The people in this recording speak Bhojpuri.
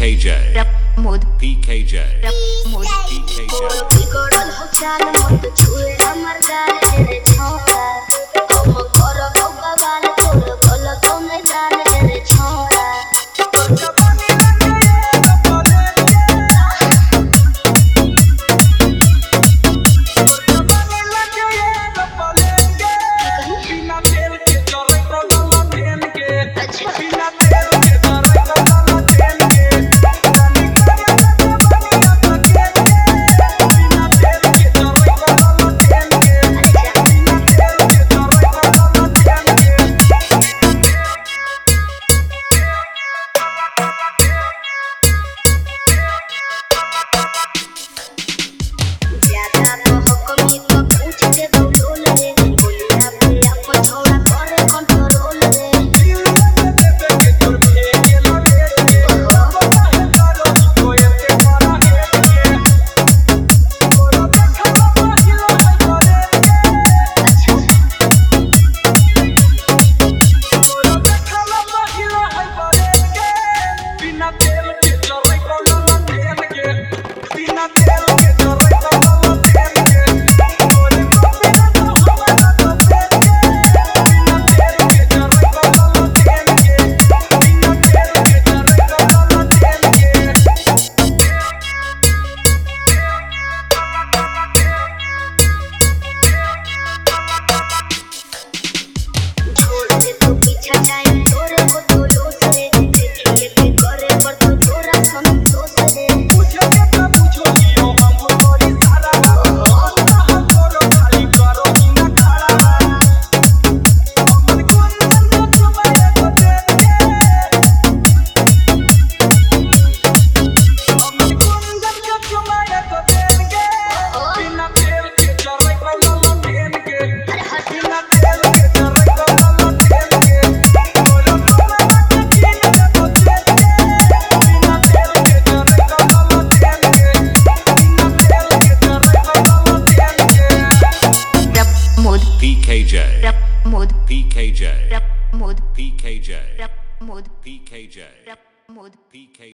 PKJ Mood PKJ Mood PKJ बिगड़ल हो चाल मत छुए हमर गाल रे छोरा हम करब बवाल तोर गलत में डाल रे छोरा PKJ Mood PKJ Mood PKJ Mood PKJ Mood PKJ